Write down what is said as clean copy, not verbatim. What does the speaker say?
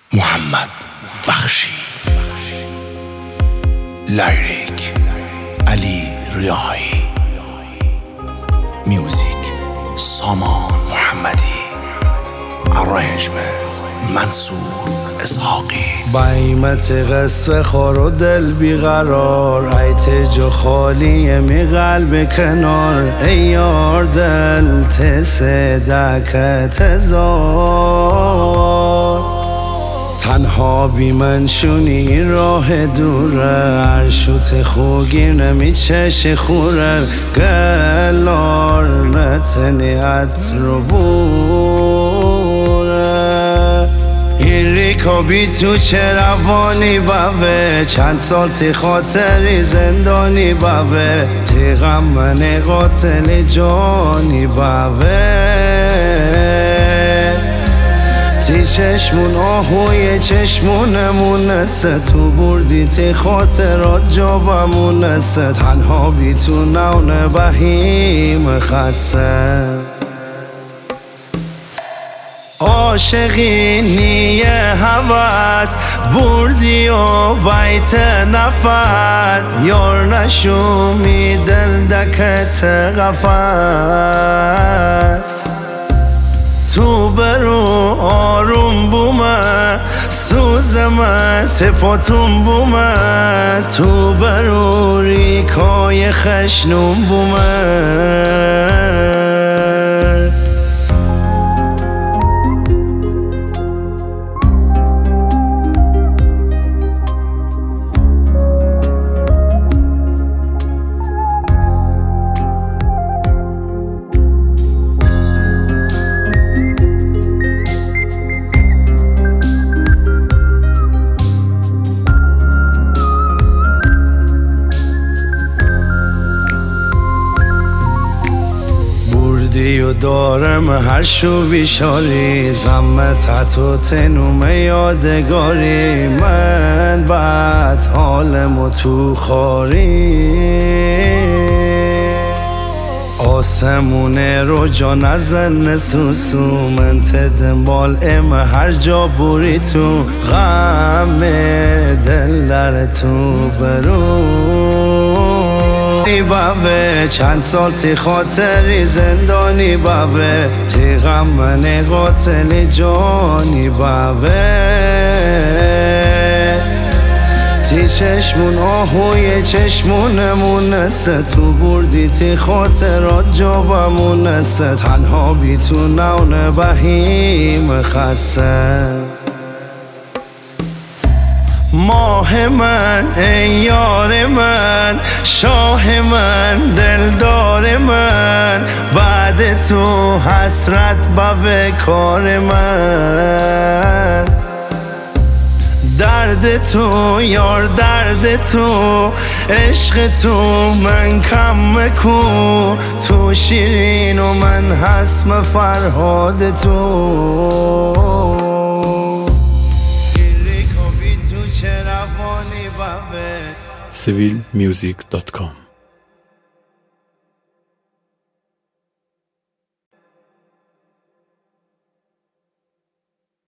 محمد بخشی، لایریک علی ریاحی، میوزیک سامان محمدی، ارنجمنت منصور اسحاقی. بایمت قصه خور و دل بیقرار، ایت جو خالی می قلب کنار، ای یار دل تصدق تزار. تنها بی من شونی راه دوره، عرشوت خوگیر نمی چش خوره، گلار نتنیت رو بوره. این ریکا بی تو چه روانی بابه، چند سال تی خاطری زندانی بابه، تی غم من قاتل جانی بابه. تی چشمون آهوی چشمونمونسته، تو بردی تی خاطرات جابمونسته، تنها بی تو نون بهیم خسته. عاشقینی هوس بردی و بیت نفس، یار نشومی دل دکت قفس. تو برو آروم بومه سوزمه تپاتون بومه، تو برو ریکای خشنون بومه. و دارم هر شو بیشاری، زمت و تنوم یادگاری، من بعد حالمو تو خاری. آسمونه رو جا نزن سوسو، من تدنبال ام هر جا بوری تو، غم دل در تو برو بابه. چند سال تی خاطری زندانی بابه، تی غم من قاتل جانی بابه. تی چشمون آهوی چشمونمونسته، تو بردی تی خاطرات جابمونسته، تنها بی تو نون بهیم خسته. ماه من ای یار من، شاه من دلدار من، بعد تو حسرت به کار من. درد تو یار درد تو، عشق تو من کم کو، تو شیرین و من حسم فرهاد تو. civilmusic.com